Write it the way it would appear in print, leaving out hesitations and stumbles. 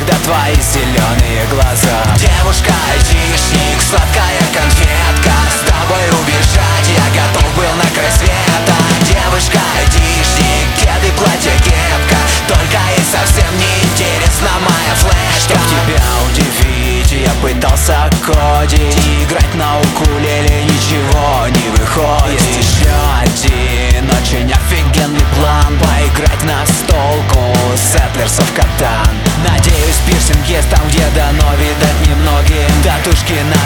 да твои зеленые глаза. Девушка, айтишник, сладкая конфетка, с тобой убежать я готов был на край света. Девушка, айтишник, кеды, платье, кепка, только ей совсем не интересна моя флешка. Чтоб тебя удивить, я пытался кодить, играть на укулеле ничего не выходит. Есть еще один очень офигенный план: поиграть на столку Settlers of Catan. Надеюсь, пирсинг есть там, где дано видать немногим. Татушки на